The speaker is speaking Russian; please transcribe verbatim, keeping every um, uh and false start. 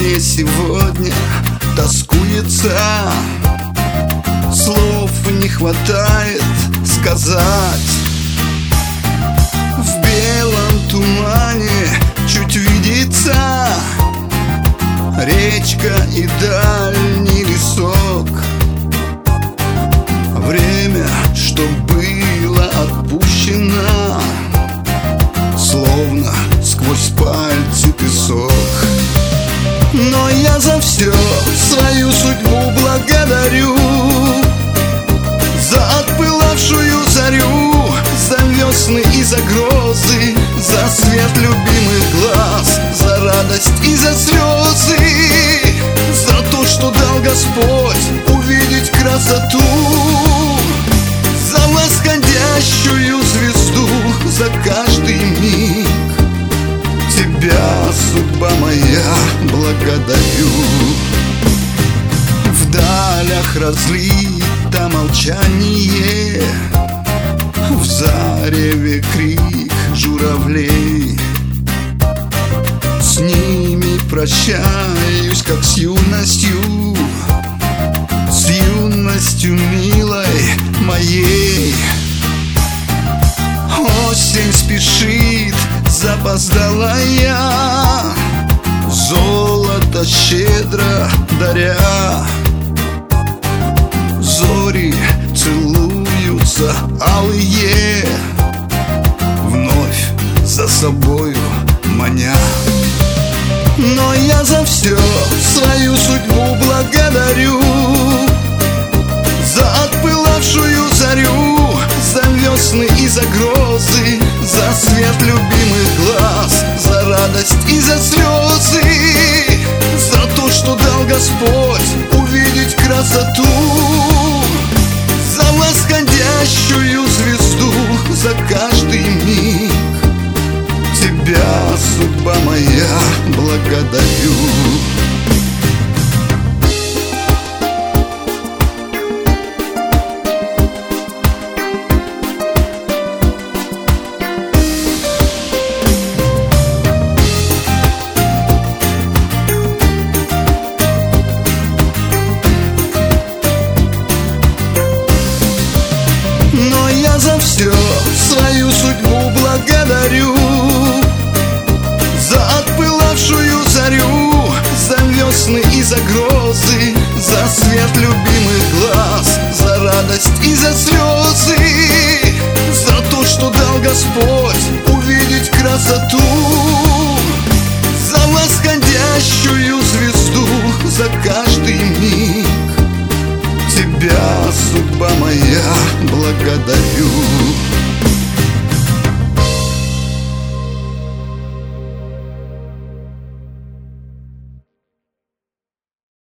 мне сегодня тоскуется, слов не хватает сказать. В белом тумане чуть видится речка и дальний лесок. Время, что было отпущено, словно сквозь пальцы песок. Но я за все свою судьбу благодарю, за отпылавшую зарю, за весны и за грозы, за свет любимых глаз, за радость и за слезы, за то, что дал Господь увидеть красоту, за восходящую звезду, за каждый миг. Тебя, судьба моя, благодарю. В далях разлито молчание, в зареве крик журавлей. С ними прощаюсь, как с юностью, с юностью милой моей. Осень спешит, запоздалая, золото щедро даря. Зори целуются алые, вновь за собою маня. Но я за все свою судьбу благодарю, за отпылавшую зарю, за весны и за грозы, за свет любимых глаз, за радость и за слезы, за то, что дал Господь увидеть красоту, за восходящую звезду, за каждый миг. Тебя, судьба моя, благодарю. Но я за все свою судьбу благодарю, за отпылавшую зарю, за весны и за грозы, за свет любимых глаз, за радость и за слезы, за то, что дал Господь увидеть красоту, за восходящую звезду, за каждый миг. Тебя, судьба моя, благодарю.